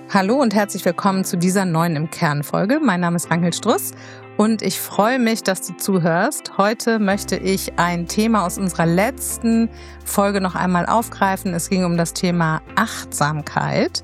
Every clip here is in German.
Hallo und herzlich willkommen zu dieser neuen im Kern-Folge. Mein Name ist Ranghild Struss und ich freue mich, dass du zuhörst. Heute möchte ich ein Thema aus unserer letzten Folge noch einmal aufgreifen. Es ging um das Thema Achtsamkeit.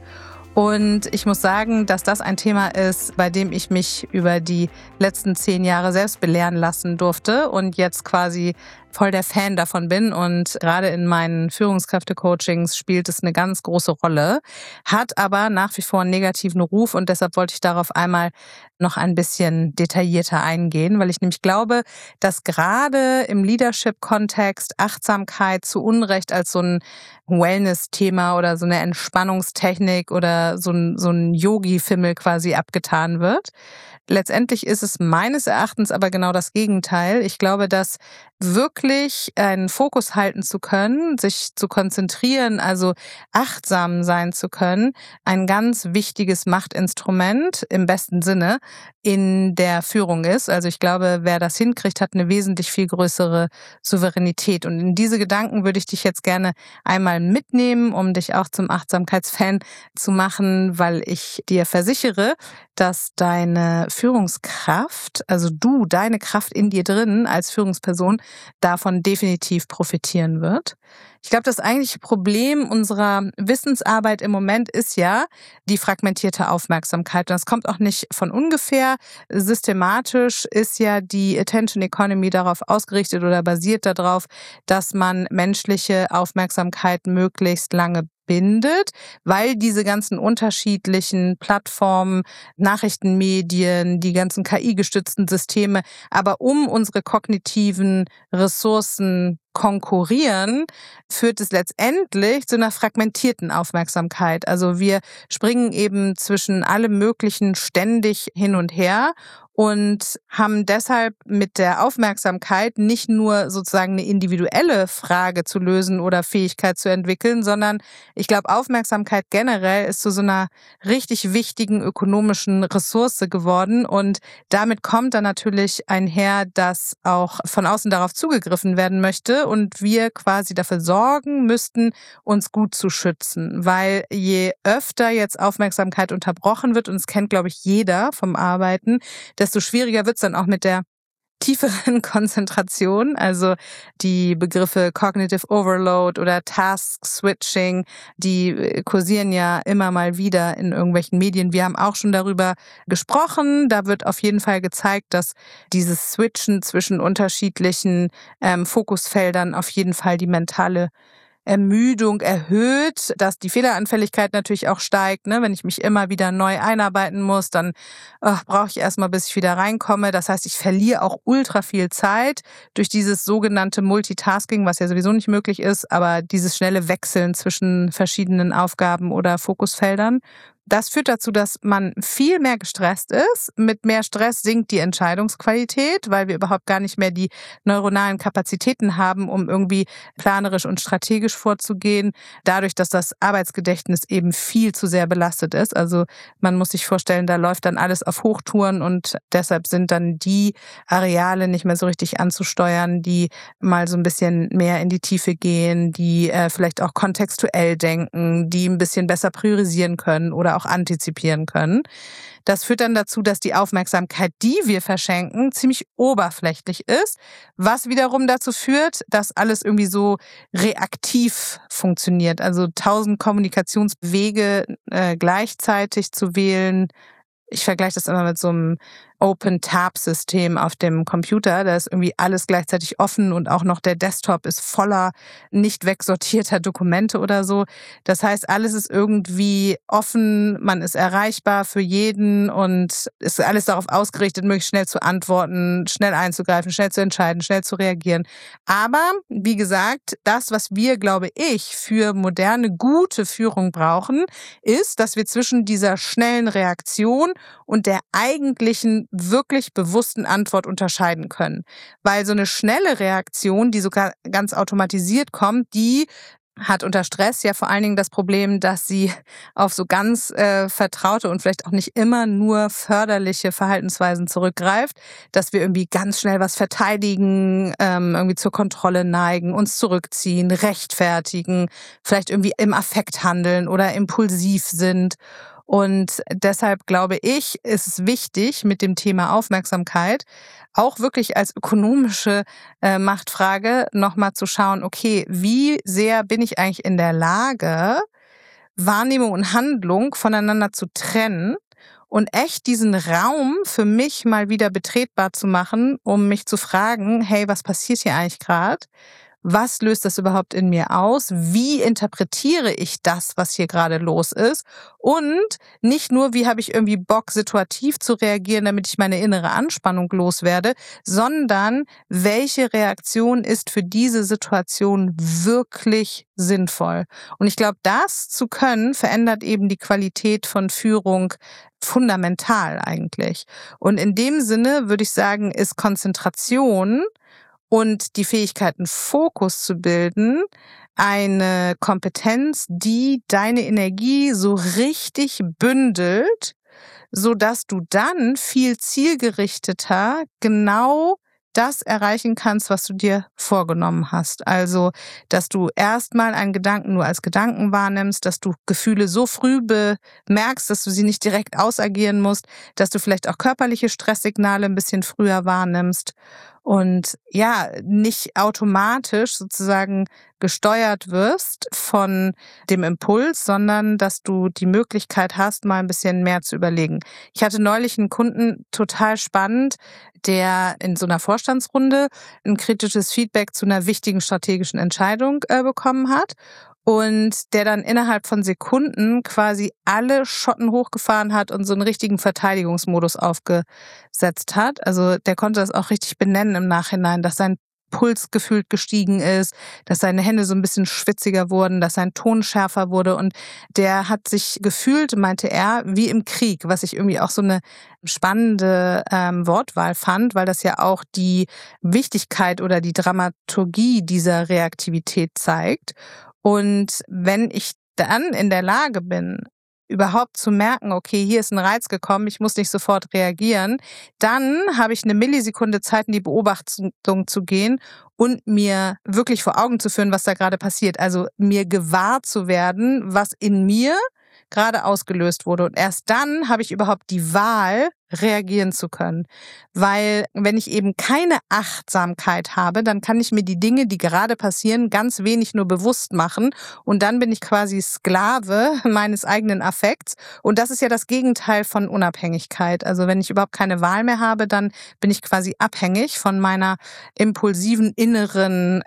Und ich muss sagen, dass das ein Thema ist, bei dem ich mich über die letzten 10 Jahre selbst belehren lassen durfte und jetzt quasi voll der Fan davon bin. Und gerade in meinen Führungskräfte-Coachings spielt es eine ganz große Rolle, hat aber nach wie vor einen negativen Ruf. Und deshalb wollte ich darauf einmal noch ein bisschen detaillierter eingehen, weil ich nämlich glaube, dass gerade im Leadership-Kontext Achtsamkeit zu Unrecht als so ein Wellness-Thema oder so eine Entspannungstechnik oder so ein Yogi-Fimmel quasi abgetan wird. Letztendlich ist es meines Erachtens aber genau das Gegenteil. Ich glaube, dass wirklich einen Fokus halten zu können, sich zu konzentrieren, also achtsam sein zu können, ein ganz wichtiges Machtinstrument im besten Sinne in der Führung ist. Also ich glaube, wer das hinkriegt, hat eine wesentlich viel größere Souveränität. Und in diese Gedanken würde ich dich jetzt gerne einmal mitnehmen, um dich auch zum Achtsamkeitsfan zu machen, weil ich dir versichere, dass deine Führungskraft, also deine Kraft in dir drin als Führungsperson, davon definitiv profitieren wird. Ich glaube, das eigentliche Problem unserer Wissensarbeit im Moment ist ja die fragmentierte Aufmerksamkeit. Und das kommt auch nicht von ungefähr. Systematisch ist ja die Attention Economy darauf ausgerichtet oder basiert darauf, dass man menschliche Aufmerksamkeit möglichst lange bindet, weil diese ganzen unterschiedlichen Plattformen, Nachrichtenmedien, die ganzen KI-gestützten Systeme, aber um unsere kognitiven Ressourcen konkurrieren, führt es letztendlich zu einer fragmentierten Aufmerksamkeit. Also wir springen eben zwischen allem Möglichen ständig hin und her und haben deshalb mit der Aufmerksamkeit nicht nur sozusagen eine individuelle Frage zu lösen oder Fähigkeit zu entwickeln, sondern ich glaube, Aufmerksamkeit generell ist zu so einer richtig wichtigen ökonomischen Ressource geworden und damit kommt dann natürlich einher, dass auch von außen darauf zugegriffen werden möchte und wir quasi dafür sorgen müssten, uns gut zu schützen, weil je öfter jetzt Aufmerksamkeit unterbrochen wird, und es kennt, glaube ich, jeder vom Arbeiten, desto schwieriger wird es dann auch mit der tieferen Konzentration, also die Begriffe Cognitive Overload oder Task Switching, die kursieren ja immer mal wieder in irgendwelchen Medien. Wir haben auch schon darüber gesprochen. Da wird auf jeden Fall gezeigt, dass dieses Switchen zwischen unterschiedlichen Fokusfeldern auf jeden Fall die mentale Ermüdung erhöht, dass die Fehleranfälligkeit natürlich auch steigt. Wenn ich mich immer wieder neu einarbeiten muss, dann brauche ich erstmal, bis ich wieder reinkomme. Das heißt, ich verliere auch ultra viel Zeit durch dieses sogenannte Multitasking, was ja sowieso nicht möglich ist, aber dieses schnelle Wechseln zwischen verschiedenen Aufgaben oder Fokusfeldern. Das führt dazu, dass man viel mehr gestresst ist. Mit mehr Stress sinkt die Entscheidungsqualität, weil wir überhaupt gar nicht mehr die neuronalen Kapazitäten haben, um irgendwie planerisch und strategisch vorzugehen. Dadurch, dass das Arbeitsgedächtnis eben viel zu sehr belastet ist. Also man muss sich vorstellen, da läuft dann alles auf Hochtouren und deshalb sind dann die Areale nicht mehr so richtig anzusteuern, die mal so ein bisschen mehr in die Tiefe gehen, die vielleicht auch kontextuell denken, die ein bisschen besser priorisieren können oder auch antizipieren können. Das führt dann dazu, dass die Aufmerksamkeit, die wir verschenken, ziemlich oberflächlich ist, was wiederum dazu führt, dass alles irgendwie so reaktiv funktioniert. Also 1000 Kommunikationswege gleichzeitig zu wählen. Ich vergleiche das immer mit so einem Open-Tab-System auf dem Computer. Da ist irgendwie alles gleichzeitig offen und auch noch der Desktop ist voller nicht wegsortierter Dokumente oder so. Das heißt, alles ist irgendwie offen, man ist erreichbar für jeden und ist alles darauf ausgerichtet, möglichst schnell zu antworten, schnell einzugreifen, schnell zu entscheiden, schnell zu reagieren. Aber, wie gesagt, das, was wir, glaube ich, für moderne, gute Führung brauchen, ist, dass wir zwischen dieser schnellen Reaktion und der eigentlichen wirklich bewussten Antwort unterscheiden können. Weil so eine schnelle Reaktion, die sogar ganz automatisiert kommt, die hat unter Stress ja vor allen Dingen das Problem, dass sie auf so ganz vertraute und vielleicht auch nicht immer nur förderliche Verhaltensweisen zurückgreift, dass wir irgendwie ganz schnell was verteidigen, irgendwie zur Kontrolle neigen, uns zurückziehen, rechtfertigen, vielleicht irgendwie im Affekt handeln oder impulsiv sind. Und deshalb glaube ich, ist es wichtig, mit dem Thema Aufmerksamkeit auch wirklich als ökonomische Machtfrage nochmal zu schauen, okay, wie sehr bin ich eigentlich in der Lage, Wahrnehmung und Handlung voneinander zu trennen und echt diesen Raum für mich mal wieder betretbar zu machen, um mich zu fragen, hey, was passiert hier eigentlich gerade? Was löst das überhaupt in mir aus? Wie interpretiere ich das, was hier gerade los ist? Und nicht nur, wie habe ich irgendwie Bock, situativ zu reagieren, damit ich meine innere Anspannung loswerde, sondern welche Reaktion ist für diese Situation wirklich sinnvoll? Und ich glaube, das zu können, verändert eben die Qualität von Führung fundamental eigentlich. Und in dem Sinne würde ich sagen, ist Konzentration und die Fähigkeit, einen Fokus zu bilden, eine Kompetenz, die deine Energie so richtig bündelt, so dass du dann viel zielgerichteter genau das erreichen kannst, was du dir vorgenommen hast. Also, dass du erstmal einen Gedanken nur als Gedanken wahrnimmst, dass du Gefühle so früh bemerkst, dass du sie nicht direkt ausagieren musst, dass du vielleicht auch körperliche Stresssignale ein bisschen früher wahrnimmst und ja, nicht automatisch sozusagen gesteuert wirst von dem Impuls, sondern dass du die Möglichkeit hast, mal ein bisschen mehr zu überlegen. Ich hatte neulich einen Kunden, total spannend, der in so einer Vorstandsrunde ein kritisches Feedback zu einer wichtigen strategischen Entscheidung bekommen hat und der dann innerhalb von Sekunden quasi alle Schotten hochgefahren hat und so einen richtigen Verteidigungsmodus aufgesetzt hat. Also der konnte das auch richtig benennen im Nachhinein, dass sein Puls gefühlt gestiegen ist, dass seine Hände so ein bisschen schwitziger wurden, dass sein Ton schärfer wurde und der hat sich gefühlt, meinte er, wie im Krieg, was ich irgendwie auch so eine spannende Wortwahl fand, weil das ja auch die Wichtigkeit oder die Dramaturgie dieser Reaktivität zeigt. Und wenn ich dann in der Lage bin, überhaupt zu merken, okay, hier ist ein Reiz gekommen, ich muss nicht sofort reagieren, dann habe ich eine Millisekunde Zeit, in die Beobachtung zu gehen und mir wirklich vor Augen zu führen, was da gerade passiert. Also mir gewahr zu werden, was in mir gerade ausgelöst wurde. Und erst dann habe ich überhaupt die Wahl, reagieren zu können. Weil wenn ich eben keine Achtsamkeit habe, dann kann ich mir die Dinge, die gerade passieren, ganz wenig nur bewusst machen. Und dann bin ich quasi Sklave meines eigenen Affekts. Und das ist ja das Gegenteil von Unabhängigkeit. Also wenn ich überhaupt keine Wahl mehr habe, dann bin ich quasi abhängig von meiner impulsiven inneren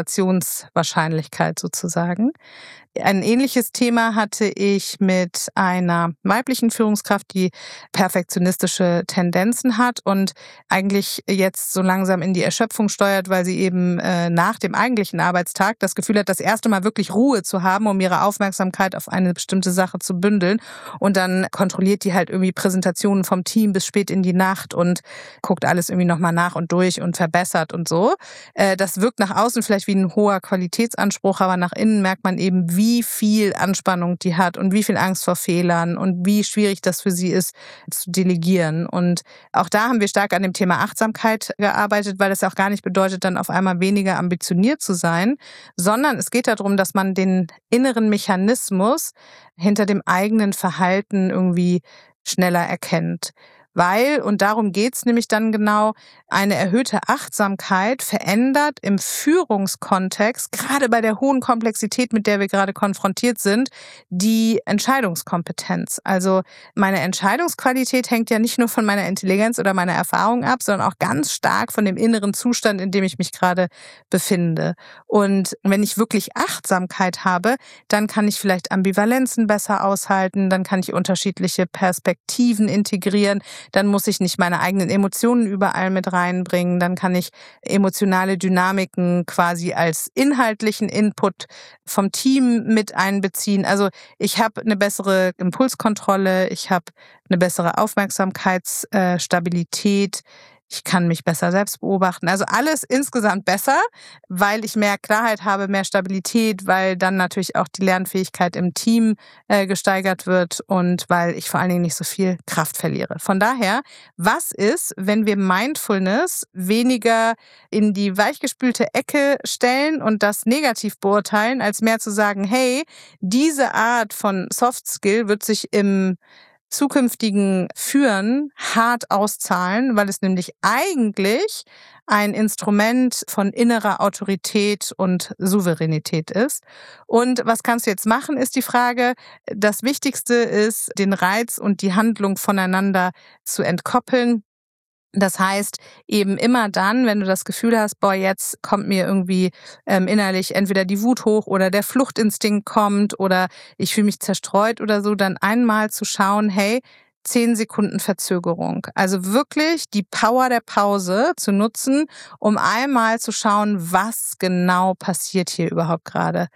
Eskalationswahrscheinlichkeit sozusagen. Ein ähnliches Thema hatte ich mit einer weiblichen Führungskraft, die perfektionistische Tendenzen hat und eigentlich jetzt so langsam in die Erschöpfung steuert, weil sie eben nach dem eigentlichen Arbeitstag das Gefühl hat, das erste Mal wirklich Ruhe zu haben, um ihre Aufmerksamkeit auf eine bestimmte Sache zu bündeln. Und dann kontrolliert die halt irgendwie Präsentationen vom Team bis spät in die Nacht und guckt alles irgendwie nochmal nach und durch und verbessert und so. Das wirkt nach außen vielleicht wie ein hoher Qualitätsanspruch, aber nach innen merkt man eben, wie viel Anspannung die hat und wie viel Angst vor Fehlern und wie schwierig das für sie ist, zu delegieren. Und auch da haben wir stark an dem Thema Achtsamkeit gearbeitet, weil das auch gar nicht bedeutet, dann auf einmal weniger ambitioniert zu sein, sondern es geht darum, dass man den inneren Mechanismus hinter dem eigenen Verhalten irgendwie schneller erkennt. Weil, und darum geht's nämlich dann genau, eine erhöhte Achtsamkeit verändert im Führungskontext, gerade bei der hohen Komplexität, mit der wir gerade konfrontiert sind, die Entscheidungskompetenz. Also meine Entscheidungsqualität hängt ja nicht nur von meiner Intelligenz oder meiner Erfahrung ab, sondern auch ganz stark von dem inneren Zustand, in dem ich mich gerade befinde. Und wenn ich wirklich Achtsamkeit habe, dann kann ich vielleicht Ambivalenzen besser aushalten, dann kann ich unterschiedliche Perspektiven integrieren, dann muss ich nicht meine eigenen Emotionen überall mit reinbringen, dann kann ich emotionale Dynamiken quasi als inhaltlichen Input vom Team mit einbeziehen. Also ich habe eine bessere Impulskontrolle, ich habe eine bessere Aufmerksamkeitsstabilität, Ich kann mich besser selbst beobachten. Also alles insgesamt besser, weil ich mehr Klarheit habe, mehr Stabilität, weil dann natürlich auch die Lernfähigkeit im Team gesteigert wird und weil ich vor allen Dingen nicht so viel Kraft verliere. Von daher, was ist, wenn wir Mindfulness weniger in die weichgespülte Ecke stellen und das negativ beurteilen, als mehr zu sagen, hey, diese Art von Soft Skill wird sich im zukünftigen Führen hart auszahlen, weil es nämlich eigentlich ein Instrument von innerer Autorität und Souveränität ist. Und was kannst du jetzt machen, ist die Frage. Das Wichtigste ist, den Reiz und die Handlung voneinander zu entkoppeln. Das heißt, eben immer dann, wenn du das Gefühl hast, boah, jetzt kommt mir irgendwie innerlich entweder die Wut hoch oder der Fluchtinstinkt kommt oder ich fühle mich zerstreut oder so, dann einmal zu schauen, hey, 10 Sekunden Verzögerung. Also wirklich die Power der Pause zu nutzen, um einmal zu schauen, was genau passiert hier überhaupt gerade.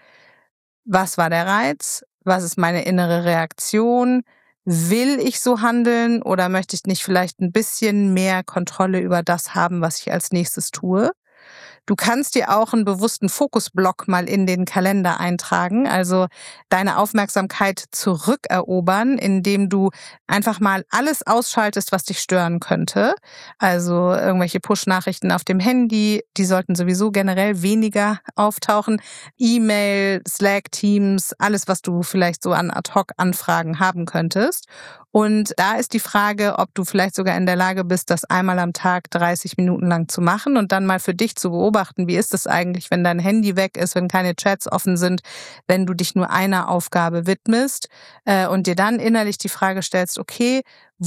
Was war der Reiz? Was ist meine innere Reaktion? Will ich so handeln oder möchte ich nicht vielleicht ein bisschen mehr Kontrolle über das haben, was ich als nächstes tue? Du kannst dir auch einen bewussten Fokusblock mal in den Kalender eintragen, also deine Aufmerksamkeit zurückerobern, indem du einfach mal alles ausschaltest, was dich stören könnte. Also irgendwelche Push-Nachrichten auf dem Handy, die sollten sowieso generell weniger auftauchen. E-Mail, Slack, Teams, alles, was du vielleicht so an Ad-Hoc-Anfragen haben könntest. Und da ist die Frage, ob du vielleicht sogar in der Lage bist, das einmal am Tag 30 Minuten lang zu machen und dann mal für dich zu beobachten, wie ist es eigentlich, wenn dein Handy weg ist, wenn keine Chats offen sind, wenn du dich nur einer Aufgabe widmest und dir dann innerlich die Frage stellst, okay,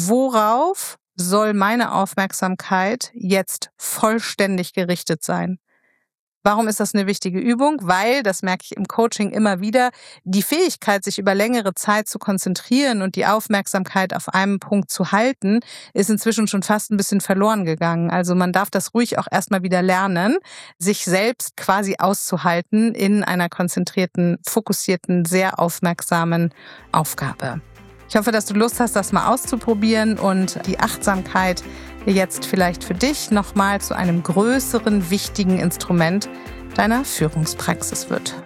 worauf soll meine Aufmerksamkeit jetzt vollständig gerichtet sein? Warum ist das eine wichtige Übung? Weil, das merke ich im Coaching immer wieder, die Fähigkeit, sich über längere Zeit zu konzentrieren und die Aufmerksamkeit auf einem Punkt zu halten, ist inzwischen schon fast ein bisschen verloren gegangen. Also man darf das ruhig auch erstmal wieder lernen, sich selbst quasi auszuhalten in einer konzentrierten, fokussierten, sehr aufmerksamen Aufgabe. Ich hoffe, dass du Lust hast, das mal auszuprobieren und die Achtsamkeit jetzt vielleicht für dich nochmal zu einem größeren, wichtigen Instrument deiner Führungspraxis wird.